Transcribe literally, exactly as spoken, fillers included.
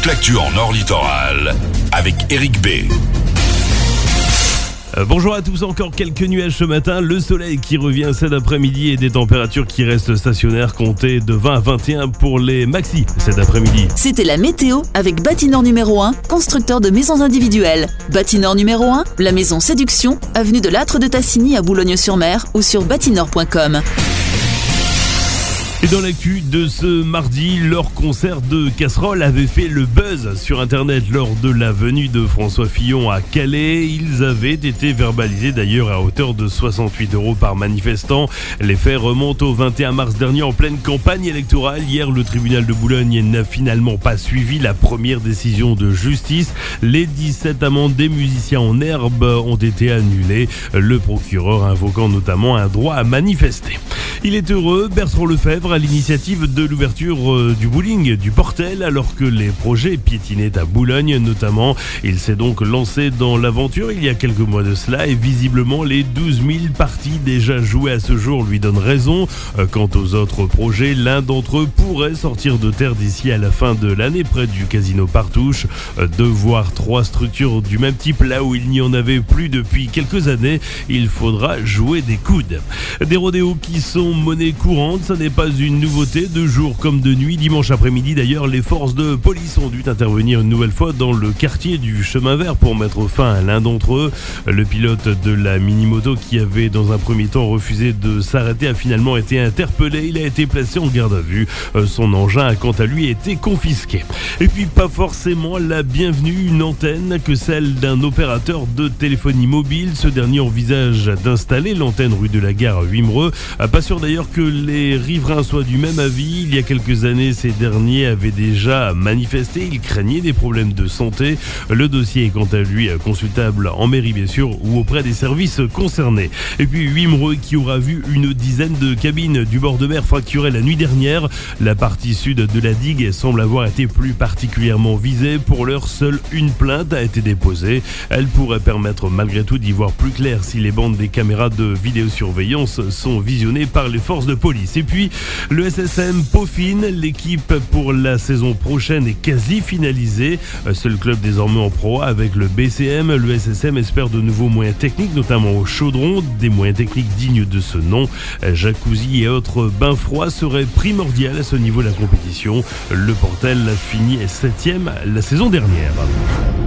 toute l'actu en Nord Littoral avec Eric B. Euh, bonjour à tous, encore quelques nuages ce matin, le soleil qui revient cet après-midi et des températures qui restent stationnaires, comptées de vingt à vingt et un pour les maxi cet après-midi. C'était la météo avec Bâtinor numéro un, constructeur de maisons individuelles. Bâtinor numéro un, la maison Séduction, avenue de l'Âtre de Tassigny à Boulogne-sur-Mer ou sur bâtinor point com. Et dans l'actu de ce mardi, leur concert de casseroles avait fait le buzz sur internet lors de la venue de François Fillon à Calais. Ils avaient été verbalisés d'ailleurs à hauteur de soixante-huit euros par manifestant. Les faits remontent au vingt et un mars dernier en pleine campagne électorale. Hier, le tribunal de Boulogne n'a finalement pas suivi la première décision de justice. Les dix-sept amendes des musiciens en herbe ont été annulées, le procureur invoquant notamment un droit à manifester. Il est heureux, Bertrand Lefebvre, à l'initiative de l'ouverture euh, du bowling du Portel, alors que les projets piétinaient à Boulogne notamment. Il s'est donc lancé dans l'aventure il y a quelques mois de cela et visiblement les douze mille parties déjà jouées à ce jour lui donnent raison. Euh, quant aux autres projets, l'un d'entre eux pourrait sortir de terre d'ici à la fin de l'année près du casino Partouche. Euh, deux voire trois structures du même type là où il n'y en avait plus depuis quelques années. Il faudra jouer des coudes. Des rodéos qui sont monnaie courante, ça n'est pas une nouveauté de jour comme de nuit. Dimanche après-midi d'ailleurs, les forces de police ont dû intervenir une nouvelle fois dans le quartier du Chemin Vert pour mettre fin à l'un d'entre eux. Le pilote de la mini-moto qui avait dans un premier temps refusé de s'arrêter a finalement été interpellé. Il a été placé en garde à vue. Son engin a quant à lui été confisqué. Et puis pas forcément la bienvenue, une antenne que celle d'un opérateur de téléphonie mobile. Ce dernier envisage d'installer l'antenne rue de la Gare à Wimereux. Pas sûr d'ailleurs que les riverains soient du même avis. Il y a quelques années, ces derniers avaient déjà manifesté. Ils craignaient des problèmes de santé. Le dossier est quant à lui consultable en mairie bien sûr ou auprès des services concernés. Et puis Wimereux qui aura vu une dizaine de cabines du bord de mer fracturées la nuit dernière. La partie sud de la digue semble avoir été plus particulièrement visée. Pour l'heure, seule une plainte a été déposée. Elle pourrait permettre malgré tout d'y voir plus clair si les bandes des caméras de vidéosurveillance sont visionnées par les forces de police. Et puis le S S M peaufine, l'équipe pour la saison prochaine est quasi finalisée. Seul club désormais en Pro A avec le B C M. Le S S M espère de nouveaux moyens techniques, notamment au chaudron, des moyens techniques dignes de ce nom. Jacuzzi et autres bains froids seraient primordiaux à ce niveau de la compétition. Le Portel a fini septième la saison dernière.